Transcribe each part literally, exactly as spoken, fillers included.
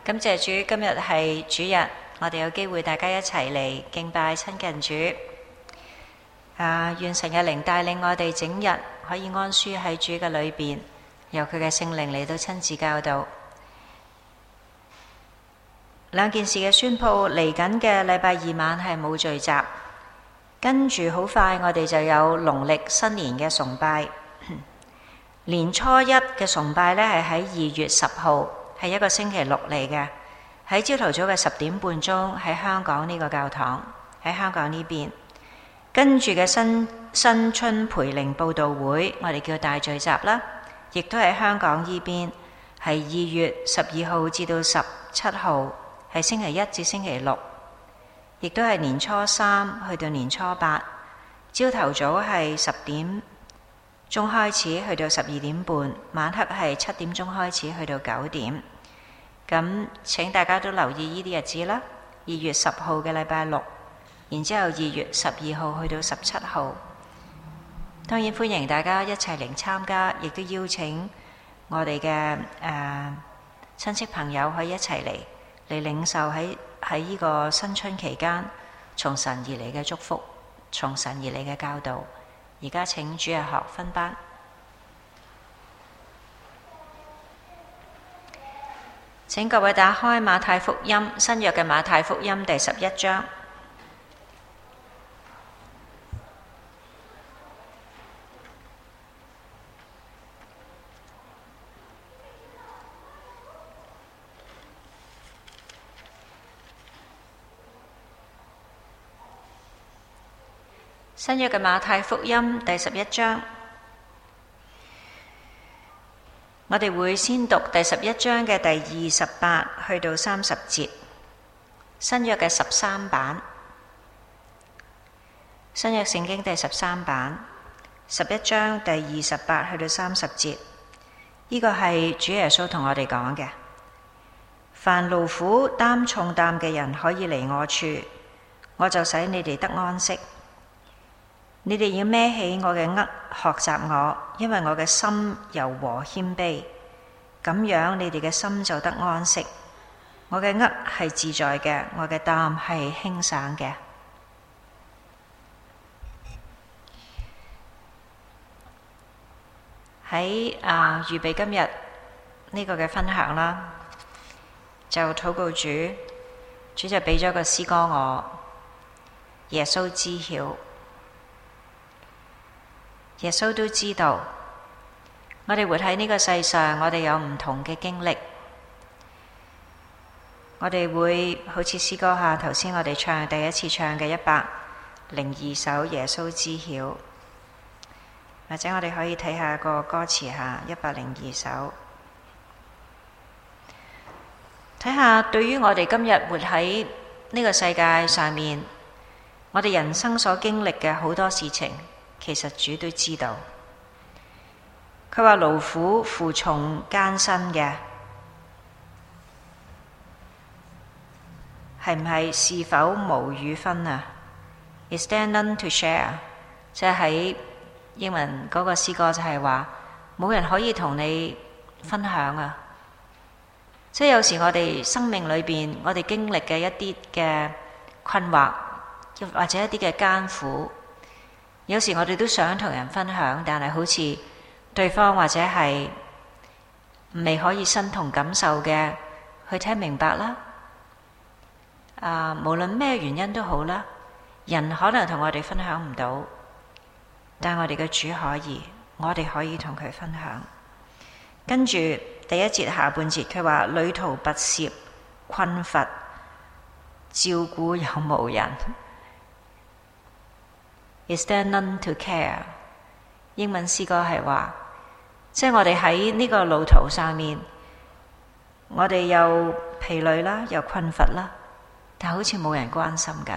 感謝主，今日係主日，我哋有機會大家一齊嚟敬拜親近主。啊，願神嘅靈帶領我哋整日可以安舒喺主嘅裏邊，由佢嘅聖靈嚟到親自教導。兩件事嘅宣佈，嚟緊嘅禮拜二晚係冇聚集，跟住好快我哋就有農曆新年嘅崇拜。年初一嘅崇拜呢係喺二月十號。係一個星期六嚟嘅，喺朝頭早嘅十點半鐘喺香港呢個教堂，喺香港呢邊。跟住嘅新新春培靈佈道會，我哋叫大聚集啦，亦都喺香港呢邊，係二月十二號至到十七號，係星期一至星期六，亦都係年初三去到年初八，朝頭早係十點鐘開始去到十二點半，晚黑係七點鐘開始去到九點。咁請大家都留意呢啲日子啦。二月十號嘅禮拜六，然之後二月十二號去到十七號。當然歡迎大家一齊嚟參加，亦都邀請我哋嘅誒親戚朋友可以一齊嚟嚟領受喺喺呢個新春期間從神而嚟嘅祝福，從神而嚟嘅教導。而家請主日學分班，請各位打開馬太福音，新約嘅馬太福音第十一章。新約嘅馬太福音第十一章，我哋會先讀第十一章嘅第二十八去到三十節。新約嘅十三版，新約聖經第十三版，十一章第二十八去到三十節。呢個係主耶穌同我哋講嘅：凡勞苦擔重擔嘅人可以嚟我處，我就使你哋得安息。你哋要孭起我嘅軛，學習我，因為我嘅心柔和謙卑，咁樣你哋嘅心就得安息。我嘅軛係自在嘅，我嘅擔係輕省嘅。喺啊預備今日呢個嘅分享啦，就禱告主，主就俾咗個詩歌我，耶穌知曉。耶穌都知道，我哋活喺呢個世上，我哋有唔同嘅經歷。我哋會好似詩歌下頭先我哋唱第一次唱嘅一百零二首耶穌知曉，或者我哋可以睇下個歌詞下一百零二首，睇下對於我哋今日活喺呢個世界上面，我哋人生所經歷嘅好多事情，其實主都知道。佢話勞苦負重艱辛嘅，係唔係是否無與分啊？ Is there none to share？ 即係喺英文嗰個詩歌就係話冇人可以同你分享啊！即係有時我哋生命裏邊，我哋經歷嘅一啲嘅困惑，或者一啲嘅艱苦，有時我哋都想同人分享，但係好似對方或者係未可以身同感受嘅去聽明白啦。啊，無論咩原因都好啦，人可能同我哋分享唔到，但我哋嘅主可以，我哋可以同佢分享。跟住第一節下半節，佢話旅途跋涉困乏，照顧有無人。Is there none to care？ 英文詩歌係話，即係我哋喺呢個路途上面，我哋又疲累啦，又困乏啦，但好似冇人關心緊。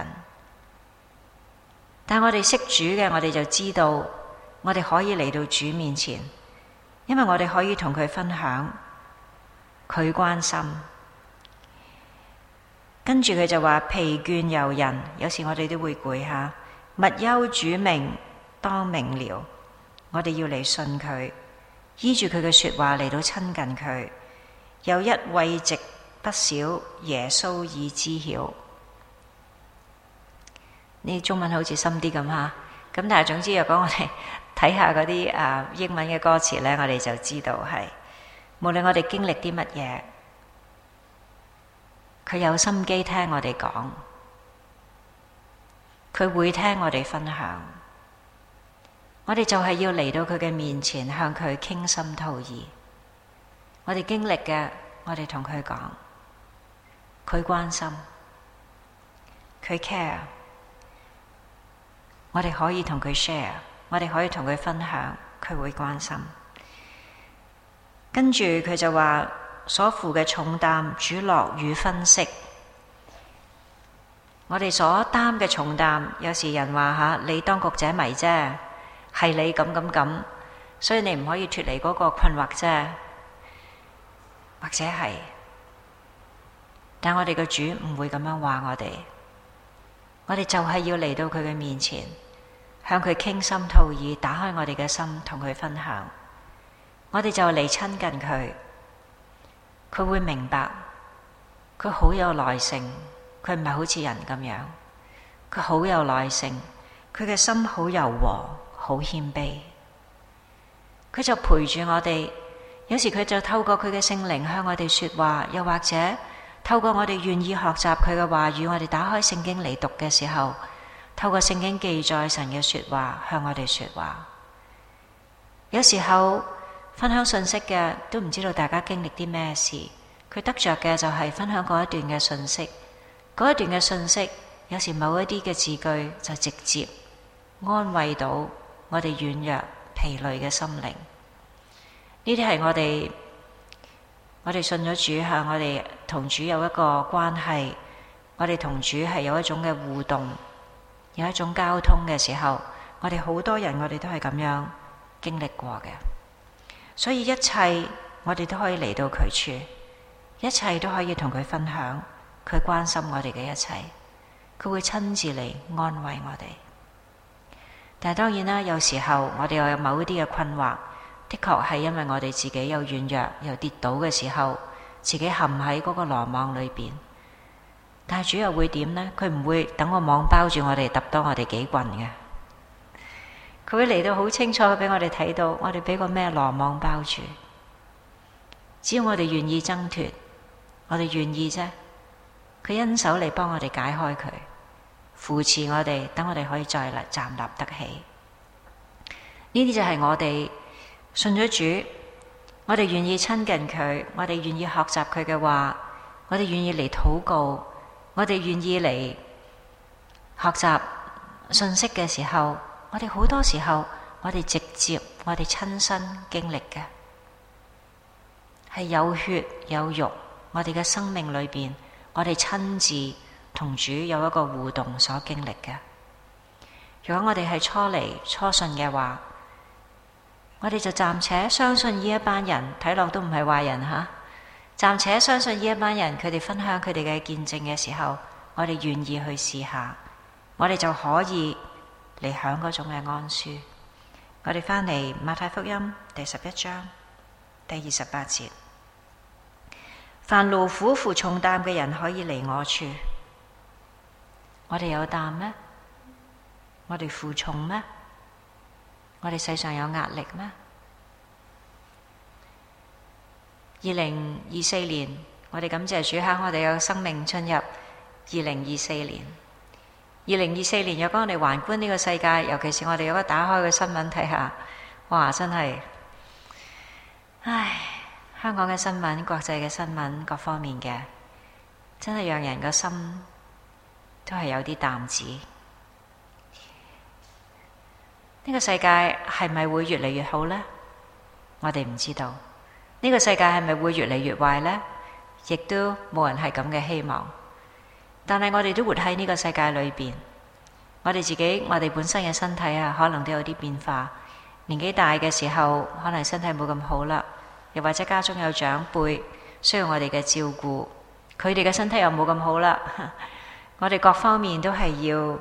但我哋識主嘅，我哋就知道，我哋可以嚟到主面前，因為我哋可以同佢分享，佢關心。跟住佢就話疲倦遊人，有時我哋都會攰下。勿憂主名，當明了，我哋要嚟信佢，依住佢嘅說話嚟到親近佢。有一慰藉不少，耶穌已知曉。呢中文好似深啲咁嚇，咁但係總之，若果我哋睇下嗰啲啊英文嘅歌詞呢，我哋就知道係無論我哋經歷啲乜嘢，佢有心機聽我哋講，佢會聽我哋分享。我哋就係要嚟到佢嘅面前，向佢傾心吐意。我哋經歷嘅，我哋同佢講，佢關心，佢 care。我哋可以同佢 share， 我哋可以同佢分享，佢會關心。跟住佢就話，所負嘅重擔，主樂與分析。我哋所擔嘅重擔，有時人話吓，你當局者迷啫，係你咁咁咁，所以你唔可以脫離嗰個困惑啫，或者係，但我哋嘅主唔會咁樣話我哋，我哋就係要嚟到佢嘅面前，向佢傾心吐意，打開我哋嘅心，同佢分享。我哋就嚟親近佢，佢會明白，佢好有耐性，佢唔係好似人咁樣，佢好有耐性，佢嘅心好柔和，好謙卑，佢就陪住我哋。有時佢就透過佢嘅聖靈向我哋說話，又或者透過我哋願意學習佢嘅話語，我哋打開聖經嚟讀嘅時候，透過聖經記載神嘅說話向我哋說話。有時候分享信息嘅都唔知道大家經歷啲咩事，佢得着嘅就係分享嗰一段嘅信息，嗰一段嘅信息有時某一啲嘅字句就直接安慰到我哋軟弱疲累嘅心靈。呢啲係我哋我哋信咗主，向我哋同主有一個關係，我哋同主係有一種嘅互動，有一種交通嘅時候，我哋好多人我哋都係咁樣經歷過嘅。所以一切我哋都可以嚟到佢處，一切都可以同佢分享，佢關心我哋嘅一切，佢會親自嚟安慰我哋。但係當然啦，有時候我哋又有某一啲嘅困惑，的確係因為我哋自己有軟弱又跌倒嘅時候，自己陷喺嗰個羅網裏邊。但係主又會點呢？佢唔會等個網包住我哋，揼多我哋幾棍嘅。佢會嚟到好清楚俾我哋睇到，我哋俾個咩羅網包住。只要我哋願意掙脫，我哋願意啫，佢恩手嚟幫我哋解開佢，扶持我哋，等我哋可以再嚟站立得起。呢啲就係我哋信咗主，我哋願意親近佢，我哋願意學習佢嘅話，我哋願意嚟禱告，我哋願意嚟學習信息嘅時候，我哋好多時候我哋直接我哋親身經歷嘅係有血有肉，我哋嘅生命裏邊，我哋親自同主有一個互動所經歷嘅。如果我哋係初嚟初信嘅話，我哋就暫且相信呢一班人，睇落都唔係壞人吓。暫且相信呢一班人，佢哋分享佢哋嘅見證嘅時候，我哋願意去試下，我哋就可以嚟享嗰種嘅安舒。我哋翻嚟馬太福音第十一章第二十八節，凡勞苦負重擔嘅人可以嚟我處。我哋有擔咩？我哋負重咩？我哋世上有壓力咩？二零二四年，我哋感謝主，喺我哋有生命進入二零二四年。二零二四年，若果我哋環觀呢個世界，尤其是我哋有個打開嘅新聞睇下，哇！真係，唉，香港嘅新聞、國際嘅新聞，各方面嘅，真係讓人個心都係有啲擔子。呢個世界係咪會越嚟越好呢？我哋唔知道。呢個世界係咪會越嚟越壞呢？亦都冇人係咁嘅希望。但係我哋都活喺呢個世界裏邊，我哋自己，我哋本身嘅身體啊，可能都有啲變化。年紀大嘅時候，可能身體冇咁好啦，又或者家中有長輩需要我哋嘅照顧，佢哋嘅身體又冇咁好啦。我哋各方面都係要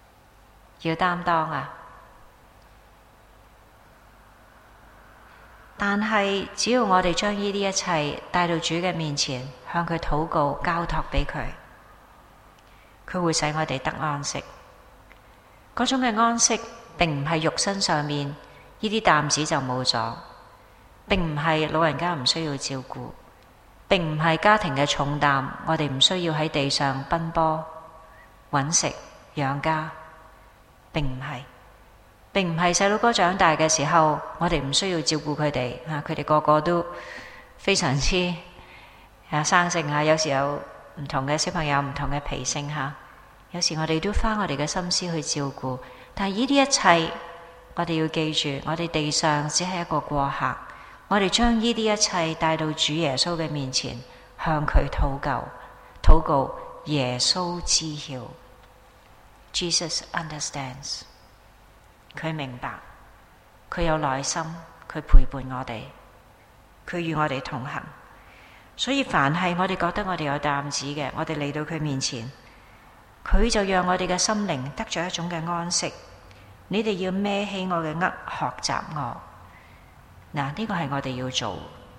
要擔當啊！ 但係只要我哋將呢啲一切帶到主嘅面前，向佢禱告，交託俾佢，佢會使我哋得安息。嗰種嘅安息並唔係肉身上面呢啲擔子就冇咗，並唔係老人家唔需要照顧，並唔係家庭嘅重擔，我哋唔需要喺地上奔波揾食養家，並唔係，並唔係細佬哥長大嘅時候，我哋唔需要照顧佢哋啊，佢哋個個都非常之啊生性啊，有時有唔同嘅小朋友唔同嘅脾性吓。有時我哋都花我哋嘅心思去照顧，但係呢啲一切，我哋要記住，我哋地上只係一個過客。我哋將呢啲一切帶到主耶穌嘅面前，向佢禱告，禱告耶穌知曉 ，Jesus understands， 佢明白，佢有耐心，佢陪伴我哋，佢與我哋同行。所以凡係我哋覺得我哋有擔子嘅，我哋嚟到佢面前。佢就讓我哋嘅心靈得咗一種嘅安息。你哋要孭起我嘅軛，學習我。嗱，呢個係我哋要做。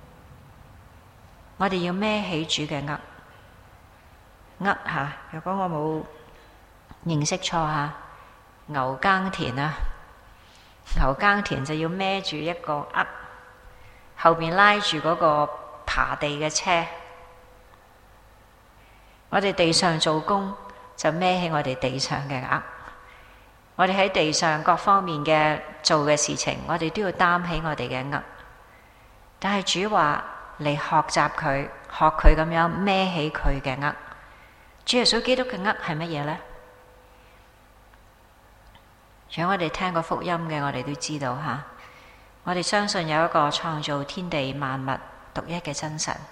我哋要孭起主嘅軛。軛吓，如果我冇認識錯吓，牛耕田啊，牛耕田就要孭住一個軛，後邊拉住嗰個耙地嘅車。我哋地上做工。就孭起我哋地上嘅軛，我哋喺地上各方面嘅做嘅事情，我哋都要擔起我哋嘅軛。但係主話嚟學習佢，學佢咁樣孭起佢嘅軛。主耶穌基督嘅軛係乜嘢呢？如果我哋聽過福音嘅，我哋都知道吓，我哋相信有一個創造天地萬物獨一嘅真神。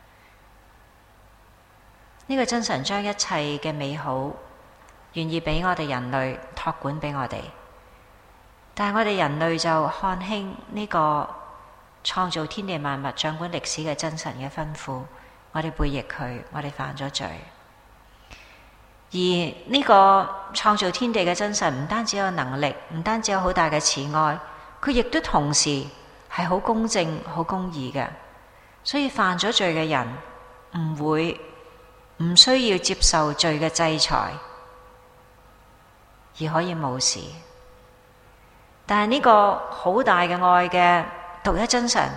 呢個真神將一切嘅美好願意俾我哋人類託管俾我哋，但係我哋人類就看輕呢個創造天地萬物、掌管歷史嘅真神嘅吩咐，我哋背逆佢，我哋犯咗罪。而呢個創造天地嘅真神唔單止有能力，唔單止有好大嘅慈愛，佢亦都同時係好公正、好公義嘅，所以犯咗罪嘅人唔會唔需要接受罪嘅制裁，而可以冇事。但係呢個好大嘅愛嘅獨一真神，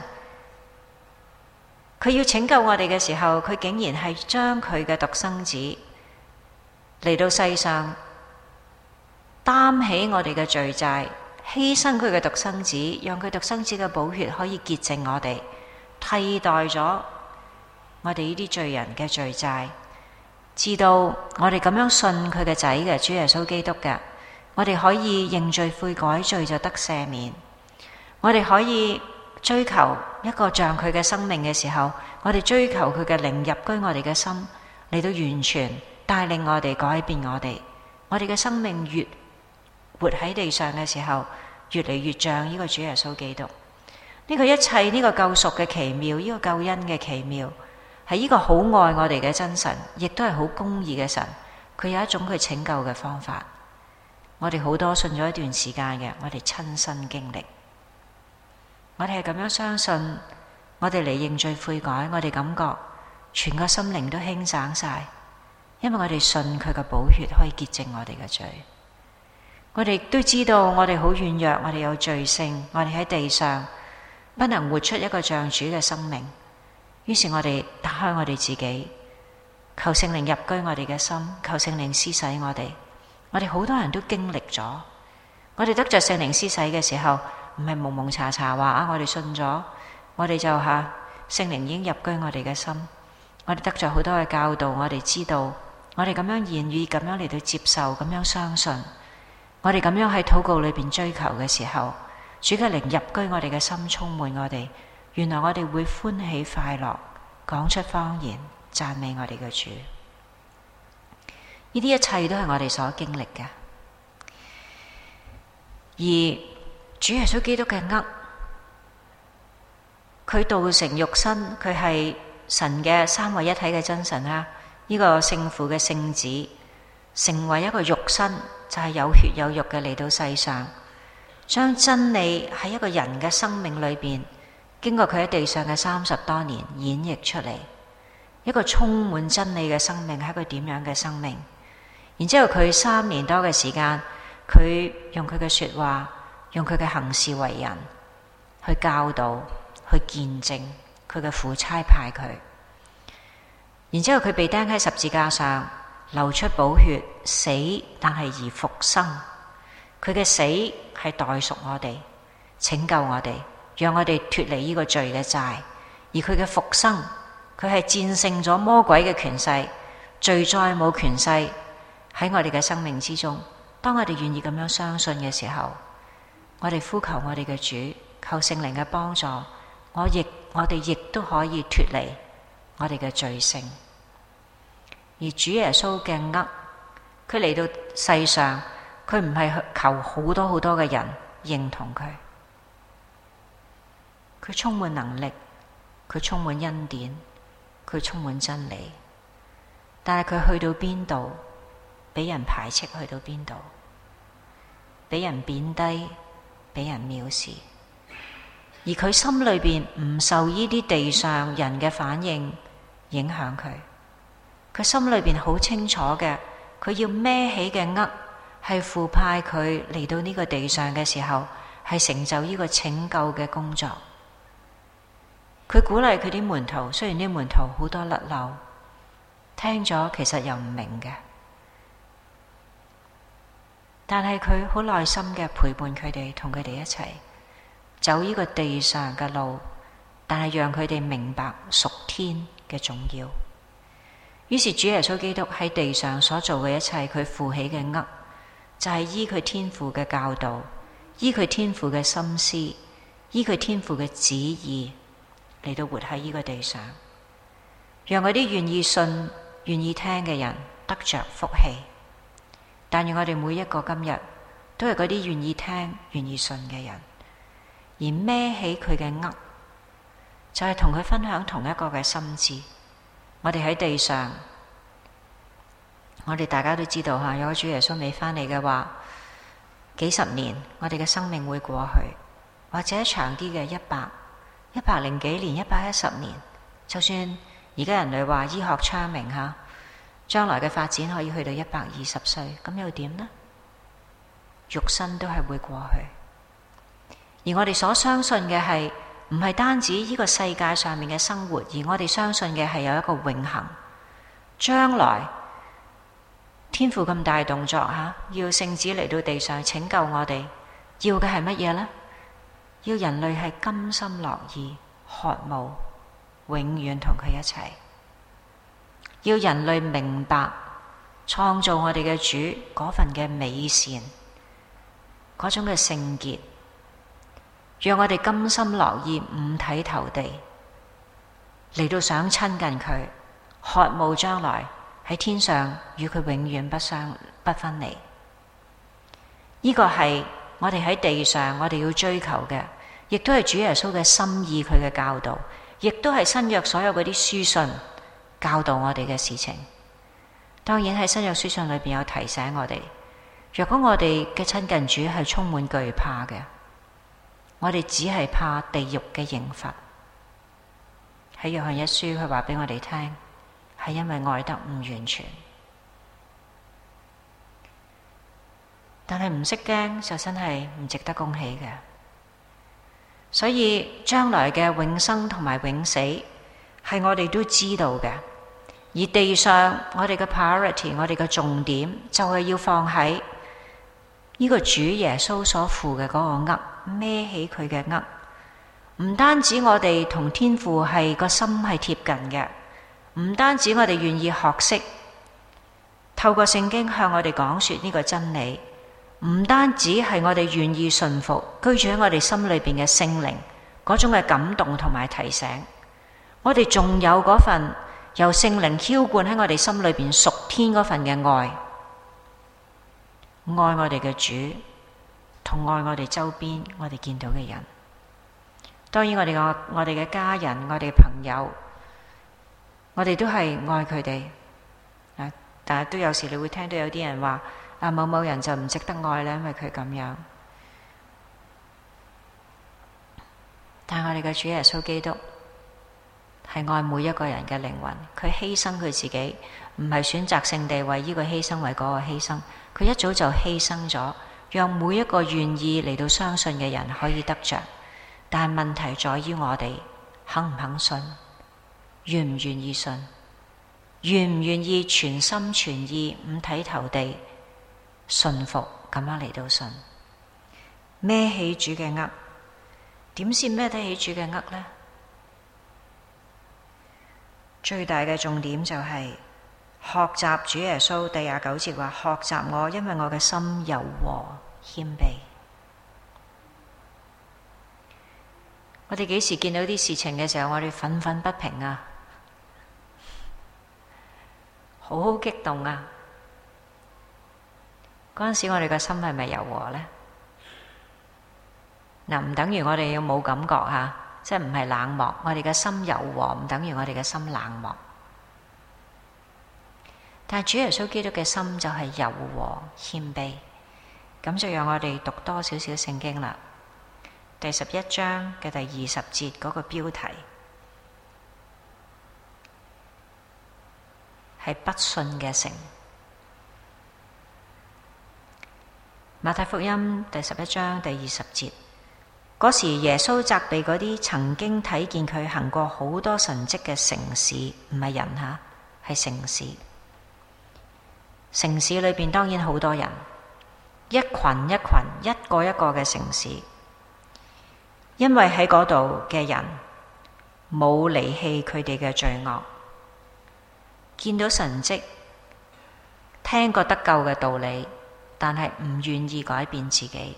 佢要拯救我哋嘅時候，佢竟然係將佢嘅獨生子嚟到世上，擔起我哋嘅罪債，犧牲佢嘅獨生子，讓佢獨生子嘅寶血可以潔淨我哋，替代咗我哋呢啲罪人嘅罪債。知道我哋咁樣信佢嘅仔嘅主耶穌基督嘅，我哋可以認罪悔改，罪就得赦免。我哋可以追求一個像佢嘅生命嘅時候，我哋追求佢嘅靈入居我哋嘅心，嚟到完全帶領我哋改變我哋。我哋嘅生命越活喺地上嘅時候，越嚟越像呢個主耶穌基督。呢個一切，呢個救贖嘅奇妙，呢個救恩嘅奇妙，係呢個好愛我哋嘅真神，亦都係好公義嘅神。佢有一種佢拯救嘅方法，我哋好多信咗一段時間嘅，我哋親身經歷。我哋係咁樣相信，我哋嚟認罪悔改，我哋感覺全個心靈都輕省晒，因為我哋信佢嘅寶血可以潔淨我哋嘅罪。我哋都知道我哋好軟弱，我哋有罪性，我哋喺地上不能活出一個像主嘅生命。於是我哋打開我哋自己，求聖靈入居我哋嘅心，求聖靈施洗我哋。我哋好多人都經歷咗，我哋得着聖靈施洗嘅時候，唔係蒙蒙查查話啊，我哋信咗，我哋就吓聖靈已經入居我哋嘅心。我哋得着好多嘅教導，我哋知道，我哋咁樣言語咁樣嚟到接受，咁樣相信，我哋咁樣喺禱告裏邊追求嘅時候，主嘅靈入居我哋嘅心，充滿我哋。原來我哋會歡喜快樂，講出方言，讚美我哋嘅主。呢啲一切都係我哋所經歷嘅。而主耶穌基督嘅軛，佢道成肉身，佢係神嘅三位一體嘅真神啦。呢個聖父嘅聖子，成為一個肉身，就係有血有肉嘅嚟到世上，將真理喺一個人嘅生命裏邊經過佢喺地上嘅三十多年演繹出嚟，一個充滿真理嘅生命係一個點樣嘅生命。然之後佢三年多嘅時間，佢用佢嘅說話，用佢嘅行事為人去教導，去見證佢嘅父差派佢。然之後佢被釘喺十字架上，流出寶血，死但係而復生。佢嘅死係代贖我哋，拯救我哋，讓我哋脫離呢個罪嘅債。而佢嘅復生，佢係戰勝咗魔鬼嘅權勢，罪再冇權勢喺我哋嘅生命之中。當我哋願意咁樣相信嘅時候，我哋呼求我哋嘅主，求聖靈嘅幫助，我亦我哋亦都可以脫離我哋嘅罪性。而主耶穌嘅軛，佢嚟到世上，佢唔係求好多好多嘅人認同佢，佢充滿能力，佢充滿恩典，佢充滿真理。但係佢去到邊度，俾人排斥，去到邊度，俾人貶低，俾人藐視。而佢心裏邊唔受呢啲地上人嘅反應影響佢，佢心裏邊好清楚嘅，佢要孭起嘅軛係父派佢嚟到呢個地上嘅時候，係成就呢個拯救嘅工作。佢鼓勵佢啲門徒，雖然啲門徒好多甩漏，聽咗其實又唔明嘅，但係佢好耐心嘅陪伴佢哋，同佢哋一齊走呢個地上嘅路，但係讓佢哋明白屬天嘅重要。於是主耶穌基督喺地上所做嘅一切，佢負起嘅軛，就係依佢天父嘅教導，依佢天父嘅心思，依佢天父嘅旨意嚟到活喺呢個地上，讓嗰啲願意信、願意聽嘅人得着福氣。但願我哋每一個今日都係嗰啲願意聽、願意信嘅人，而孭起佢嘅軛，就係同佢分享同一個嘅心志。我哋喺地上，我哋大家都知道吓，如果主耶穌未返嚟嘅話，幾十年我哋嘅生命會過去，或者長啲嘅一百、一百零幾年、一百一十年。就算而家人類話醫學昌明吓，將來嘅發展可以去到一百二十歲，咁又點呢？肉身都係會過去，而我哋所相信嘅係唔係單止呢個世界上面嘅生活，而我哋相信嘅係有一個永恆。將來天父咁大動作吓，要聖子嚟到地上拯救我哋，要嘅係乜嘢呢？要人類係甘心樂意、渴慕永遠同佢一齊，要人類明白創造我哋嘅主嗰份嘅美善，嗰種嘅聖潔，讓我哋甘心樂意五體投地嚟到想親近佢，渴慕將來喺天上與佢永遠不相不分離。呢個係我哋喺地上我哋要追求嘅，亦都係主耶穌嘅心意，佢嘅教導，亦都係新約所有嗰啲書信教導我哋嘅事情。當然喺新約書信裏邊有提醒我哋，若果我哋嘅親近主係充滿懼怕嘅，我哋只係怕地獄嘅刑罰。喺約翰一書佢話俾我哋聽，係因為愛得唔完全。但係唔識驚就真係唔值得恭喜嘅。所以將來嘅永生同埋永死係我哋都知道嘅，而地上我哋嘅 priority， 我哋嘅重點就係要放喺呢個主耶穌所負嘅嗰個軛，孭起佢嘅軛。唔單止我哋同天父係個心係貼近嘅，唔單止我哋願意學識透過聖經向我哋講說呢個真理，唔單止係我哋願意順服居住喺我哋心裏邊嘅聖靈嗰種嘅感動同埋提醒，我哋仲有嗰份由聖靈澆灌喺我哋心裏邊屬天嗰份嘅愛，愛我哋嘅主，同愛我哋周邊我哋見到嘅人。當然我哋個我哋嘅家人，我哋嘅朋友，我哋都係愛佢哋。但係都有時你會聽到有啲人話啊，某某人就唔值得愛咧，因為佢咁樣。但但我哋嘅主耶穌基督係愛每一個人嘅靈魂，佢犧牲佢自己，唔係選擇性地為呢個犧牲為嗰個犧牲，佢一早就犧牲咗，讓每一個願意嚟到相信嘅人可以得着。但係問題在於我哋肯唔肯信，願唔願意信，願唔願意全心全意五體投地信服咁樣嚟到信，孭起主嘅軛。點先孭得起主嘅軛呢？最大嘅重點就係學習主耶穌第廿九節話：學習我，因為我嘅心柔和謙卑。我哋幾時見到啲事情嘅時候，我哋憤憤不平啊，好好激動啊！嗰陣時我哋嘅心係咪柔和呢？嗱，唔等於我哋要冇感覺吓，即係唔係冷漠。我哋嘅心柔和唔等於我哋嘅心冷漠。但係主耶穌基督嘅心就係柔和謙卑。咁就讓我哋讀多少少聖經啦。第十一章嘅第二十節嗰個標題係不信嘅城。馬太福音第十一章第二十節，嗰時耶穌責備嗰啲曾經睇見佢行過好多神蹟嘅城市，唔係人吓，係城市。城市裏邊當然好多人，一群一群，一個一個嘅城市。因為喺嗰度嘅人冇離棄佢哋嘅罪惡，見到神蹟，聽過得救嘅道理，但係唔願意改變自己，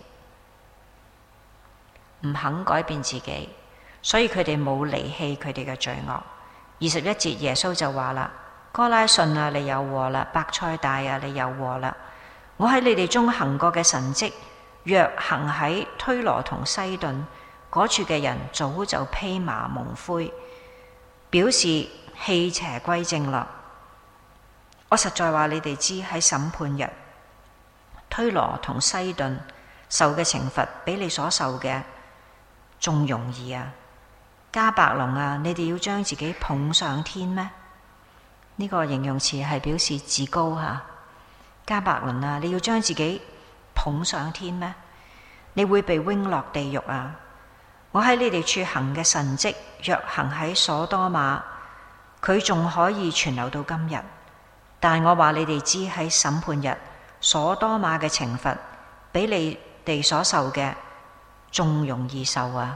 唔肯改變自己，所以佢哋冇離棄佢哋嘅罪惡。二十一節耶穌就話啦：哥拉汛啊，你有禍啦；伯賽大啊，你有禍啦。我喺你哋中行過嘅神蹟，若行喺推羅同西頓，嗰處嘅人早就披麻蒙灰，表示棄邪歸正啦。我實在話你哋知，喺審判日，推羅同西頓受嘅懲罰比你所受嘅仲容易啊！迦百農啊，你哋要將自己捧上天咩？呢、這個形容詞係表示自高吓。迦百農啊，你要將自己捧上天咩？你會被扔落地獄啊！我喺你哋處行嘅神蹟，若行喺所多瑪，佢仲可以存留到今日。但我話你哋知，喺審判日，所多瑪嘅懲罰比你哋所受嘅仲容易受啊！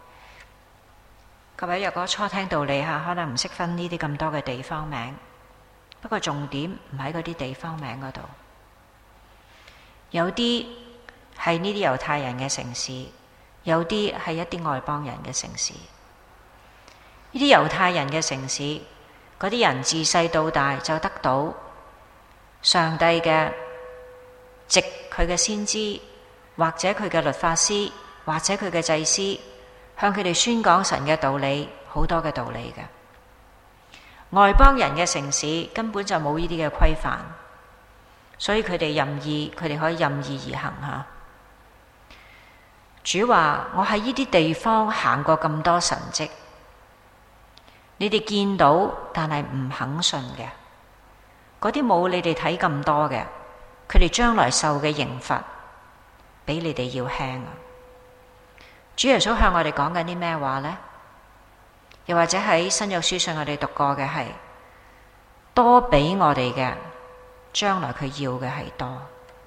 各位若果初聽道理下，可能唔識分呢啲咁多嘅地方名，不過重點唔喺嗰啲地方名嗰度，有啲係呢啲猶太人嘅城市。有啲係一啲外邦人嘅城市，呢啲猶太人嘅城市，嗰啲人自細到大就得到上帝嘅藉佢嘅先知，或者佢嘅律法師，或者佢嘅祭司，向佢哋宣講神嘅道理，好多嘅道理嘅。外邦人嘅城市根本就冇呢啲嘅規範，所以佢哋任意，佢哋可以任意而行吓。主話：我喺呢啲地方行過咁多神蹟，你哋見到，但係唔肯信嘅，嗰啲冇你哋睇咁多嘅，佢哋將來受嘅刑罰比你哋要輕啊！主耶穌向我哋講緊啲咩話呢？又或者喺新約書信我哋讀過嘅係多俾我哋嘅，將來佢要嘅係多。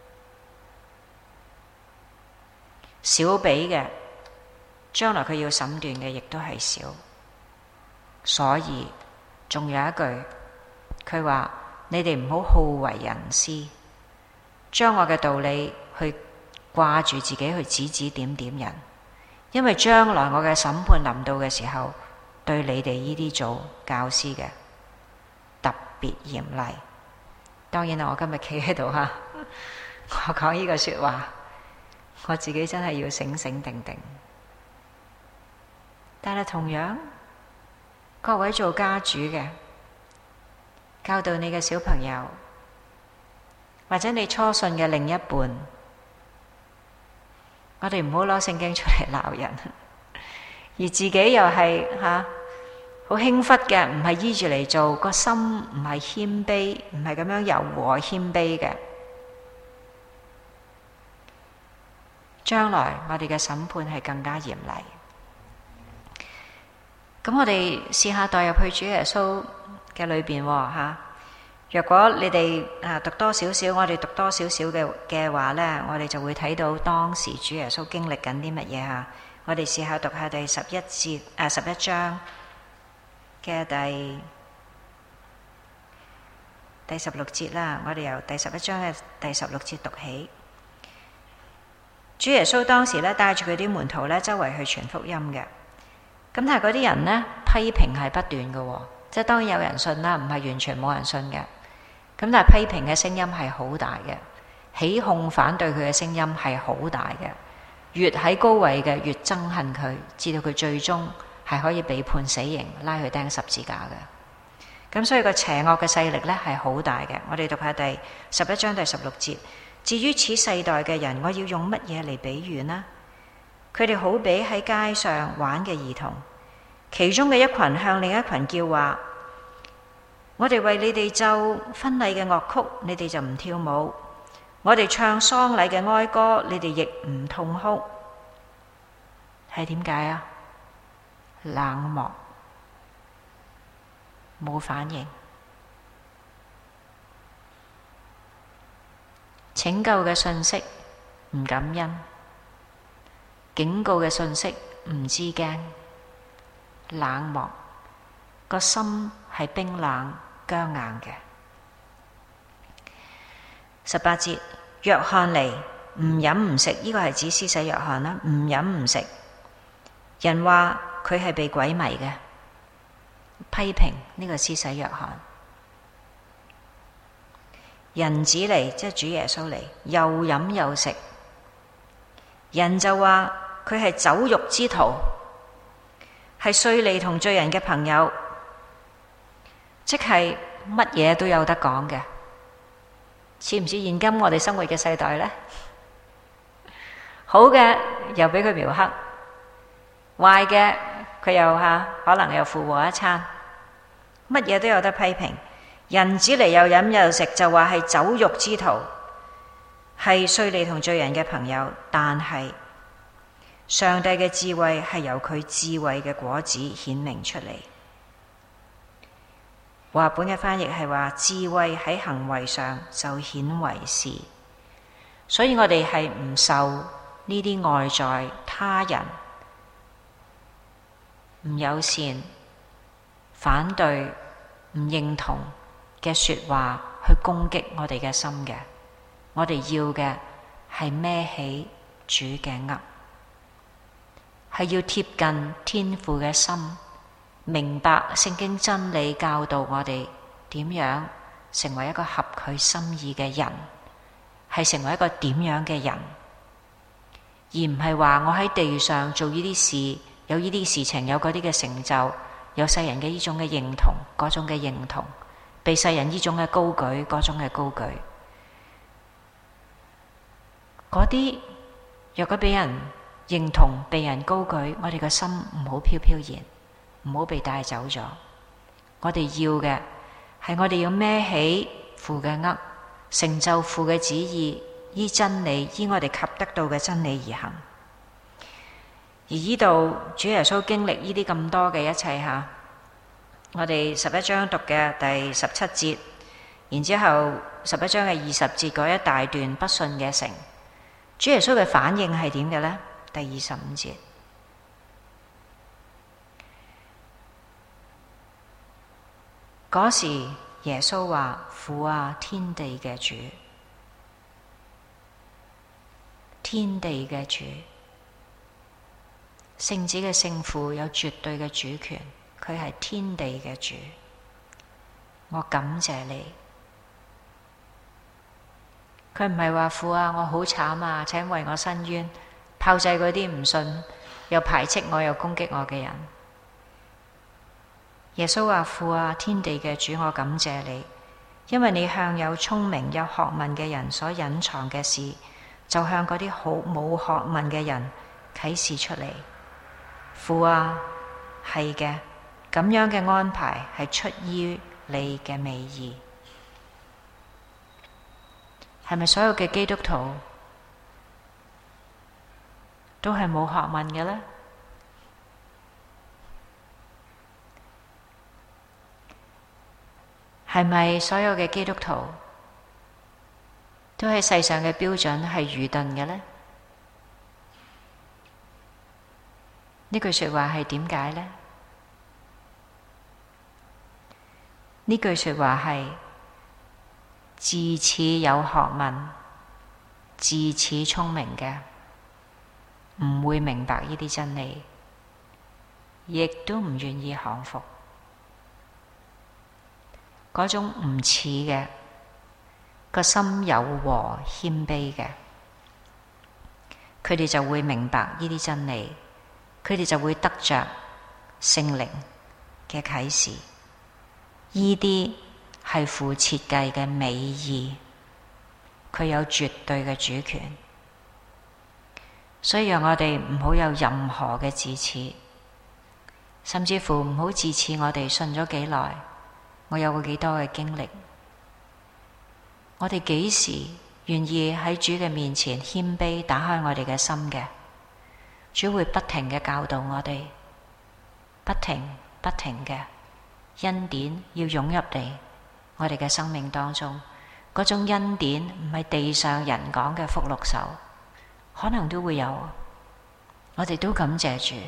少俾嘅，將來佢要審斷嘅亦都係少。所以仲有一句，佢話：你哋唔好好為人師，將我嘅道理去掛住自己去指指點點人，因為將來我嘅審判臨到嘅時候，對你哋呢啲做教師嘅特別嚴厲。當然啦，我今日企喺度吓，我講呢個說話，我自己真係要醒醒定定。但係同樣，各位做家主嘅，教導你嘅小朋友，或者你初信嘅另一半，我哋唔好攞聖經出嚟鬧人， 而自己又係嚇好輕忽嘅，唔係依住嚟做，個心唔係謙卑，唔係咁樣柔和謙卑嘅。將來我哋嘅審判係更加嚴厲。咁我哋試下代入去主耶穌嘅裏邊嚇。若果你哋啊讀多少少，我哋讀多少少嘅嘅話呢，我哋就會睇到當時主耶穌經歷緊啲乜嘢嚇。我哋試下讀下第十一節啊十一章嘅第第十六節啦。我哋由第十一章嘅第十六節讀起。主耶穌當時咧帶住佢啲門徒咧，周圍去傳福音嘅。咁但係嗰啲人呢，批評係不斷嘅，即係當然有人信啦，唔係完全冇人信嘅。咁但係批評嘅聲音係好大嘅，起哄反對佢嘅聲音係好大嘅。越喺高位嘅越憎恨佢，至到佢最終係可以被判死刑，拉佢釘十字架嘅。咁所以個邪惡嘅勢力咧係好大嘅。我哋讀下第十一章第十六節。至於此世代嘅人，我要用乜嘢嚟比喻呢？佢哋好比喺街上玩嘅兒童，其中嘅一群向另一群叫話：我哋為你哋奏婚禮嘅樂曲，你哋就唔跳舞；我哋唱喪禮嘅哀歌，你哋亦唔痛哭。係點解啊？冷漠，冇反應。拯救嘅信息唔感恩，警告嘅信息唔知驚，冷漠，個心係冰冷僵硬嘅。十八節，約翰嚟唔飲唔食，呢個係指施洗約翰啦，唔飲唔食。人話佢係被鬼迷嘅，批評呢個施洗約翰。人子嚟，即係主耶穌嚟，又飲又食，人就話佢係酒肉之徒，係稅吏同罪人嘅朋友，即係乜嘢都有得講嘅。似唔似現今我哋生活嘅世代呢？好嘅又俾佢描黑，壞嘅佢又吓可能又附和一餐，乜嘢都有得批評。人子嚟又飲又食，就話係酒肉之徒，係稅吏同罪人嘅朋友。但係上帝嘅智慧係由佢智慧嘅果子顯明出嚟。話本嘅翻譯係話智慧喺行為上就顯為是，所以我哋係唔受呢啲外在他人唔友善、反對、唔認同嘅說話去攻擊我哋嘅心嘅。我哋要嘅係孭起主嘅軛，係要貼近天父嘅心，明白聖經真理教導我哋點樣成為一個合佢心意嘅人，係成為一個點樣嘅人，而唔係話我喺地上做呢啲事，有呢啲事情，有嗰啲嘅成就，有世人嘅呢種嘅認同，嗰種嘅認同，被世人呢種嘅高舉，嗰種嘅高舉，嗰啲若果俾人認同，被人高舉，我哋個心唔好飄飄然，唔好被帶走咗。我哋要嘅係我哋要孭起父嘅軛，成就父嘅旨意，依真理，依我哋及得到嘅真理而行。而呢度主耶穌經歷呢啲咁多嘅一切吓，我哋十一章讀嘅第十七節，然之後十一章嘅二十節嗰一大段不信嘅城，主耶穌嘅反應係點嘅呢？第二十五節，嗰時耶穌話：父啊，天地嘅主，天地嘅主，聖子嘅聖父有絕對嘅主權，佢係天地嘅主，我感謝你。佢唔係話父啊，我好慘啊，請為我伸冤，炮製嗰啲唔信又排斥我又攻擊我嘅人。耶穌話：父啊，天地嘅主，我感謝你，因為你向有聰明有學問嘅人所隱藏嘅事，就向嗰啲好冇學問嘅人啟示出嚟。 父啊，係嘅，咁樣嘅安排係出於你嘅美意。係咪所有嘅基督徒都係冇學問嘅呢？係咪所有嘅基督徒都喺世上嘅標準係愚鈍嘅呢？呢句說話係點解呢？呢句說話係自恃有學問、自恃聰明嘅，唔會明白呢啲真理，亦都唔願意降服。嗰種唔似嘅，個心柔和謙卑嘅，佢哋就會明白呢啲真理，佢哋就會得着聖靈嘅啟示。呢啲係父設計嘅美意，佢有絕對嘅主權，所以讓我哋唔好有任何嘅自恃，甚至乎唔好自恃我哋信咗幾耐，我有過幾多嘅經歷，我哋幾時願意喺主嘅面前謙卑打開我哋嘅心嘅？主會不停嘅教導我哋，不停不停嘅恩典要湧入嚟我哋嘅生命當中。嗰種恩典唔係地上人講嘅福祿壽，可能都會有，我哋都感謝主。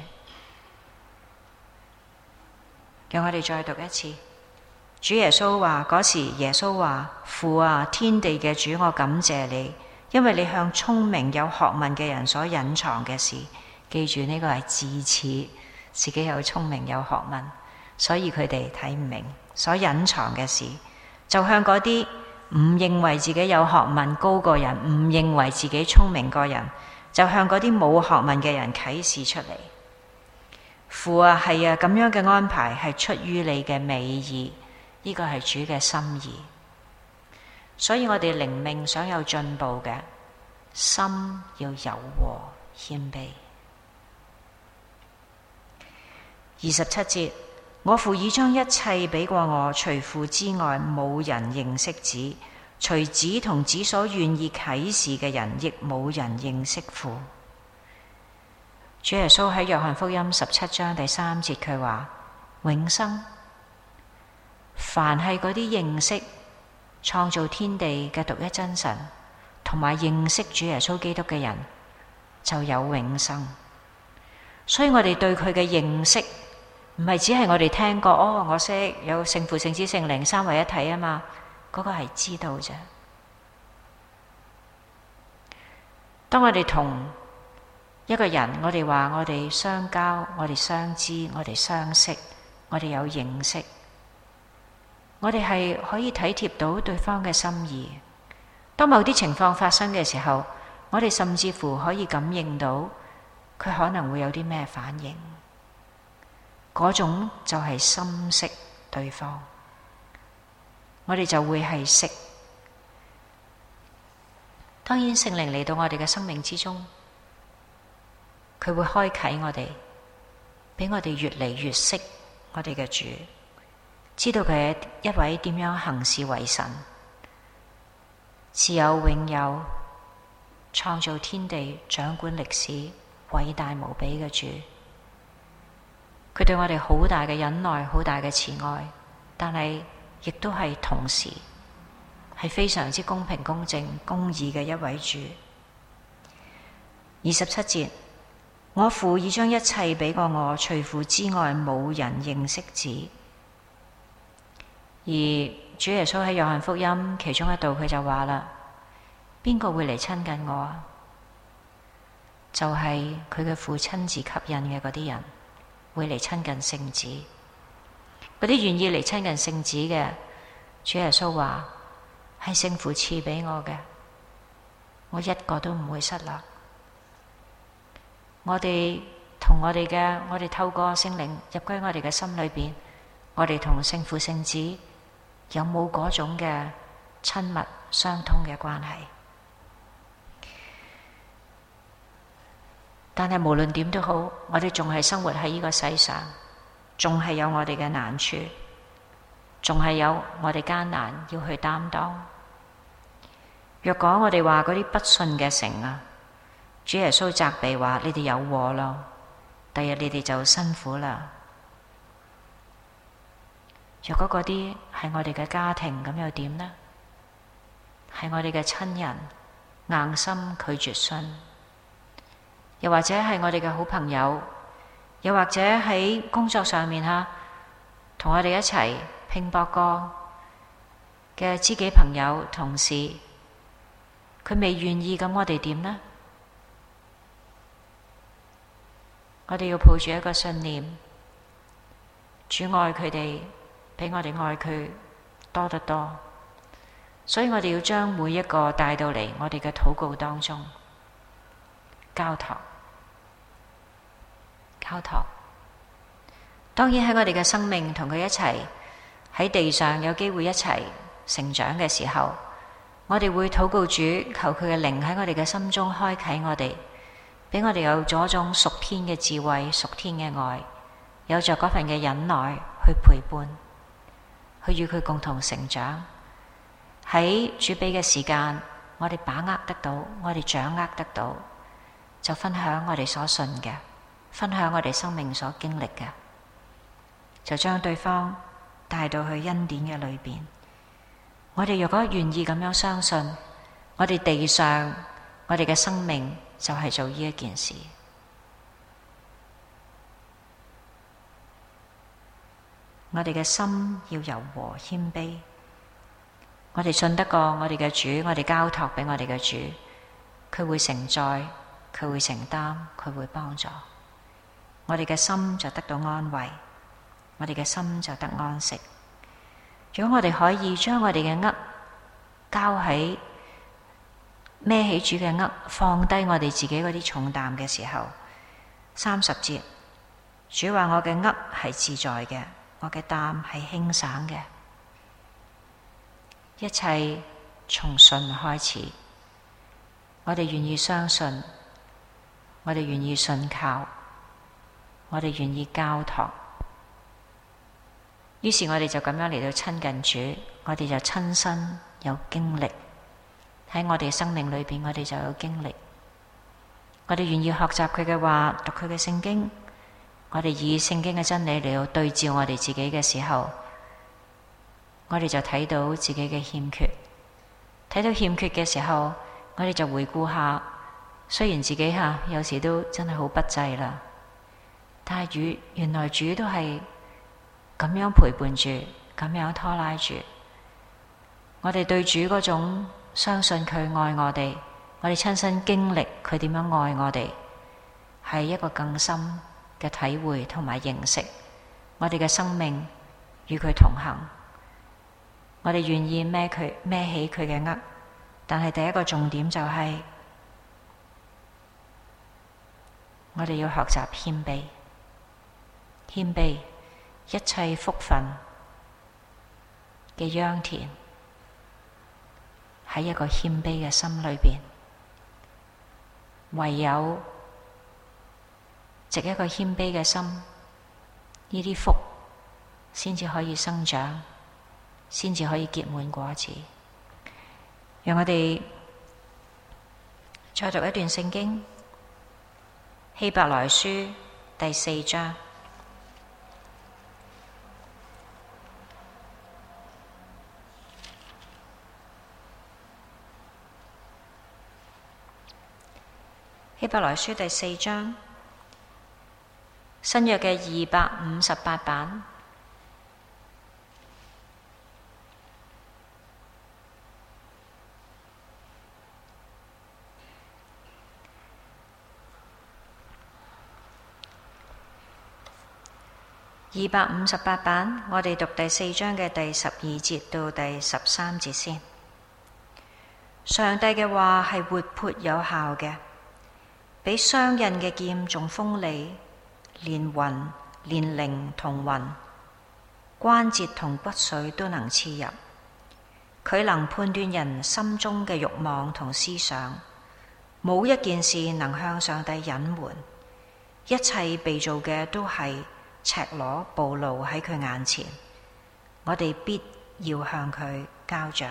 讓我哋再讀一次。主耶穌話，嗰時耶穌話：父啊，天地嘅主，我感謝你，因為你向聰明有學問嘅人所隱藏嘅事。記住呢個係自恃自己有聰明有學問，所以佢哋睇唔明所隱藏嘅事，就向嗰啲唔認為自己有學問高過人，唔認為自己聰明過人，就向嗰啲冇學問嘅人啟示出嚟。父啊，係啊，咁樣嘅安排係出於你嘅美意。呢個係主嘅心意，所以我哋靈命想有進步嘅心要柔和謙卑。二十七節，我父已將一切俾過我，除父之外冇人認識子，除子同子所願意啟示嘅人，亦冇人認識父。主耶穌喺約翰福音十七章第三節佢話：永生。凡係嗰啲認識創造天地嘅獨一真神，同埋認識主耶穌基督嘅人，就有永生。所以我哋對佢嘅認識，唔係只係我哋聽過，哦，我識有聖父、聖子、聖靈三位一體啊嘛，嗰個係知道啫。當我哋同一個人，我哋話我哋相交，我哋相知，我哋相識，我哋有認識。我哋係可以體貼到對方嘅心意。當某啲情況發生嘅時候，我哋甚至乎可以感應到佢可能會有啲咩反應。嗰種就係心識對方，我哋就會係識。當然聖靈嚟到我哋嘅生命之中，佢會開啟我哋，俾我哋越嚟越識我哋嘅主。知道佢係一位點樣行事為神，自有永有，創造天地、掌管歷史、偉大無比嘅主。佢對我哋好大嘅忍耐，好大嘅慈愛，但係亦都係同時係非常之公平、公正、公義嘅一位主。二十七節，我父已將一切俾過我，除父之外冇人認識子。而主耶穌喺約翰福音其中一度佢就話啦：邊個會嚟親近我啊？就係佢嘅父親自吸引嘅嗰啲人，會嚟親近聖子。嗰啲願意嚟親近聖子嘅，主耶穌話係聖父賜俾我嘅，我一個都唔會失落。我哋同我哋嘅，我哋透過聖靈入歸我哋嘅心裏邊，我哋同聖父聖子有冇嗰種嘅親密相通嘅關係？ 但係無論點都好，我哋仲係生活喺呢個世上，仲係有我哋嘅難處，仲係有我哋艱難要去擔當。若果我哋話嗰啲不信嘅城啊，主耶穌責備話：你哋有禍咯，第日你哋就辛苦啦。若果嗰啲係我哋嘅家庭，咁又點呢？係我哋嘅親人硬心拒絕信，又或者係我哋嘅好朋友，又或者喺工作上面吓，同我哋一齊拼搏過嘅知己朋友同事，佢未願意，咁我哋點呢？我哋要抱住一個信念，主愛佢哋比我哋愛佢多得多，所以我哋要將每一個帶到嚟我哋嘅禱告當中，交託，交託。當然喺我哋嘅生命同佢一齊喺地上有機會一齊成長嘅時候，我哋會禱告主，求佢嘅靈喺我哋嘅心中開啟我哋，俾我哋有咗一種屬天嘅智慧、屬天嘅愛，有着嗰份嘅忍耐去陪伴，去與佢共同成長。喺主俾嘅時間，我哋把握得到，我哋掌握得到，就分享我哋所信嘅，分享我哋生命所經歷嘅，就將對方帶到去恩典嘅裏邊。我哋若果願意咁樣相信，我哋地上我哋嘅生命就係做呢一件事。我哋嘅心要柔和謙卑，我哋信得過我哋嘅主，我哋交託俾我哋嘅主，佢會承載，佢會承擔，佢會幫助，我哋嘅心就得到安慰，我哋嘅心就得安息。如果我哋可以將我哋嘅軛交喺孭起主嘅軛，放低我哋自己嗰啲重擔嘅時候，三十節，主話我嘅軛係自在嘅，我嘅擔係輕省嘅。一切從信開始，我哋願意相信，我哋願意信靠，我哋願意交託。於是我哋就咁樣嚟到親近主，我哋就親身有經歷，喺我哋生命裏邊，我哋就有經歷。我哋願意學習佢嘅話，讀佢嘅聖經，我哋以聖經嘅真理嚟到對照我哋自己嘅時候，我哋就睇到自己嘅欠缺。睇到欠缺嘅時候，我哋就回顧下，雖然自己吓有時都真係好不濟啦，但係主原來主都係咁樣陪伴住，咁樣拖拉住。我哋對主嗰種相信佢愛我哋，我哋親身經歷佢點樣愛我哋，係一個更深嘅體會同埋認識。我哋嘅生命與佢同行，我哋願意孭佢孭起佢嘅軛，但係第一個重點就係、是、我哋要學習謙卑，謙卑。一切福分嘅秧田喺一個謙卑嘅心裏邊，唯有藉一個謙卑嘅心，呢啲福先至可以生長，先至可以結滿果子。讓我哋再讀一段聖經，希伯來書第四章。希伯來書第四章，新約嘅二百五十八版。二百五十八版，我哋讀第四章嘅第十二節到第十三節先。上帝嘅話係活潑有效嘅，比雙刃嘅劍仲鋒利，連魂連靈同魂，關節同骨髓都能刺入。佢能判斷人心中嘅慾望同思想， 冇一件事能向上帝隱瞞，一切被造嘅都係赤裸暴露喺佢眼前，我哋必要向佢交賬。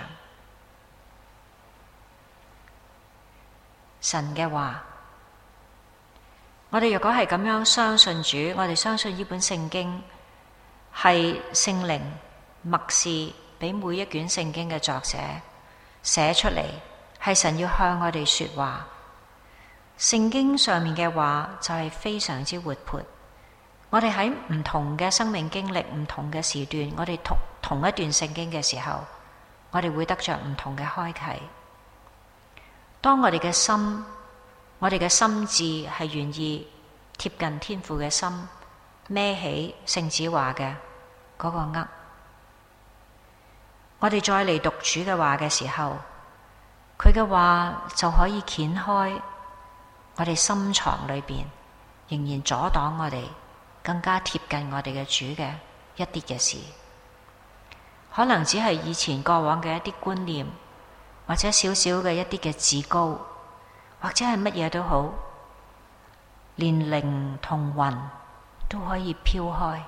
神嘅話，我哋若果係咁樣相信主，我哋相信呢本聖經係聖靈默示俾每一卷聖經嘅作者寫出嚟，係神要向我哋說話。聖經上面嘅話就係非常之活潑，我哋喺唔同嘅生命經歷、唔同嘅時段，我哋同同一段聖經嘅時候，我哋會得着唔同嘅開啟。當我哋嘅心，我哋嘅心智係願意貼近天父嘅心，孭起聖子話嘅嗰個軛，我哋再嚟讀主嘅話嘅時候，佢嘅話就可以掀開我哋心床裏邊仍然阻擋我哋更加貼近我哋嘅主嘅一啲嘅事，可能只係以前過往嘅一啲觀念，或者少少嘅一啲嘅自高，或者係乜嘢都好，連靈同魂都可以飄開，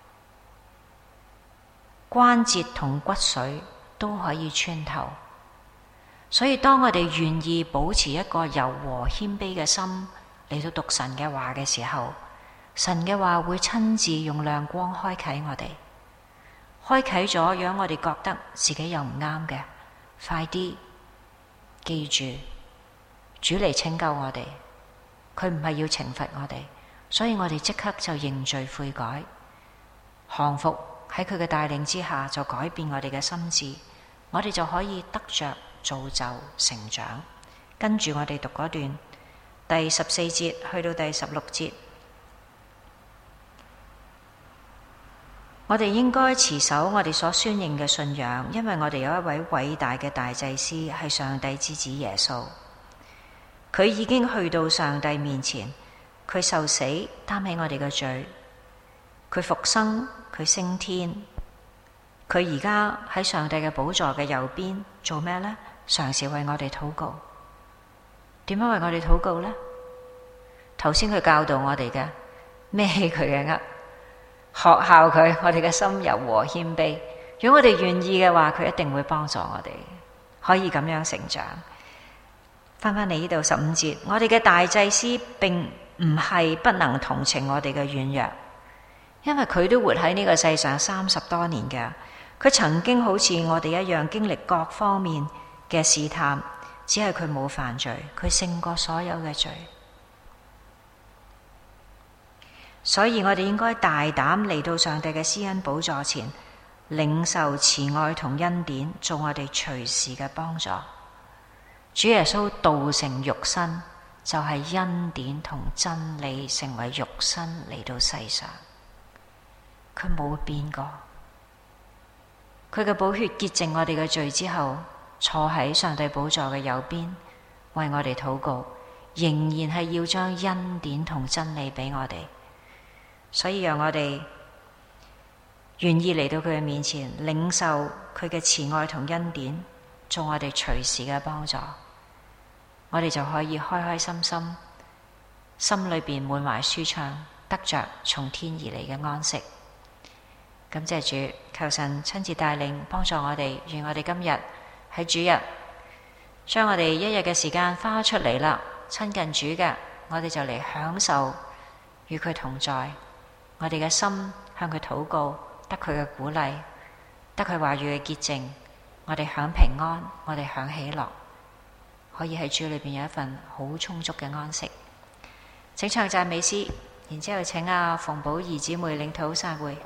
關節同骨髓都可以穿透。所以當我哋願意保持一個柔和謙卑嘅心嚟到讀神嘅話嘅時候，神嘅話會親自用亮光開啟我哋，開啟咗讓我哋覺得自己又唔啱嘅，快啲記住主嚟拯救我哋，佢唔係要懲罰我哋，所以我哋即刻就認罪悔改，降服喺佢嘅帶領之下，就改變我哋嘅心智，我哋就可以得着造就成長。跟住我哋讀嗰段第十四節去到第十六節，我哋應該持守我哋所宣認嘅信仰，因為我哋有一位偉大嘅大祭司係上帝之子耶穌，佢已經去到上帝面前，佢受死擔起我哋嘅罪，佢復生，佢升天，佢而家喺上帝嘅寶座嘅右邊做咩呢？嘗試為我哋禱告。點樣為我哋禱告呢？頭先佢教導我哋嘅，孭起佢嘅軛，學效佢，我哋嘅心柔和謙卑。如果我哋願意嘅話，佢一定會幫助我哋，可以咁樣成長。翻返嚟呢度十五節，我哋嘅大祭司並唔係不能同情我哋嘅軟弱，因為佢都活喺呢個世上三十多年嘅，佢曾經好似我哋一樣經歷各方面嘅試探，只係佢冇犯罪，佢勝過所有嘅罪。所以我哋應該大膽嚟到上帝嘅施恩寶座前，領受慈愛同恩典，做我哋隨時嘅幫助。主耶穌道成肉身，就係恩典同真理成為肉身嚟到世上，佢冇變過。佢嘅寶血潔淨我哋嘅罪之後，坐喺上帝寶座嘅右邊，為我哋禱告，仍然係要將恩典同真理俾我哋。所以讓我哋願意嚟到佢嘅面前，領受佢嘅慈愛同恩典，做我哋隨時嘅幫助，我哋就可以開開心心，心裏邊滿懷舒暢，得着從天而嚟嘅安息。感謝主，求神親自帶領幫助我哋，願我哋今日喺主日將我哋一日嘅時間花出嚟啦，親近主嘅，我哋就嚟享受與佢同在。我哋嘅心向佢禱告，得佢嘅鼓勵，得佢話語嘅潔淨，我哋享平安，我哋享喜樂，可以喺主裏邊有一份好充足嘅安息。請唱讚美詩，然之後請阿馮寶儀姊妹領禱散會。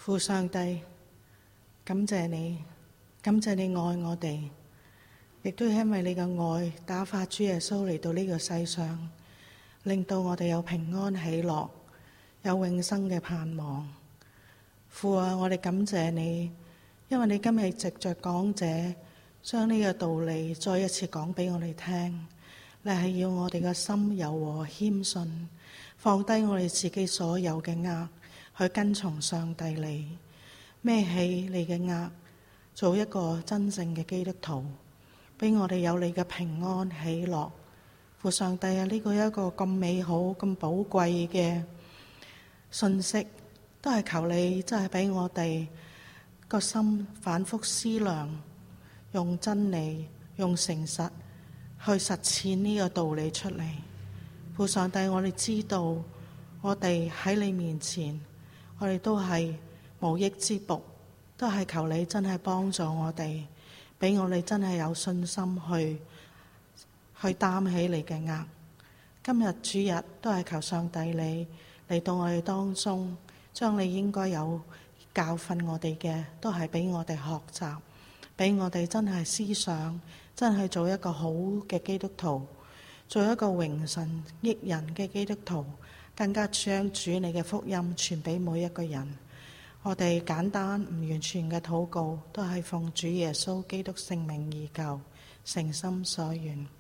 父上帝，感謝你，感謝你愛我哋，亦都因為你嘅愛打發主耶穌嚟到呢個世上，令到我哋有平安喜樂，有永生嘅盼望。父啊，我哋感謝你，因為你今日藉着講者將呢個道理再一次講俾我哋聽。你係要我哋嘅心柔和謙遜，放低我哋自己所有嘅軛，去跟從上帝你，孭起你嘅軛，做一個真正嘅基督徒，俾我哋有你嘅平安喜樂。父上帝啊，呢個一個咁美好、咁寶貴嘅信息，都係求你真係俾我哋個心反覆思量，用真理、用誠實去實踐呢個道理出嚟。父上帝，我哋知道我哋喺你面前，我哋都係無益之僕，都係求你真係幫助我哋，俾我哋真係有信心去去擔起你嘅軛。今日主日都係求上帝你嚟到我哋當中，將你應該有教訓我哋嘅，都係俾我哋學習，俾我哋真係思想，真係做一個好嘅基督徒，做一個榮神益人嘅基督徒，更加將主你嘅福音傳俾每一個人。我哋簡單唔完全嘅禱告，都係奉主耶穌基督聖名而求，誠心所願。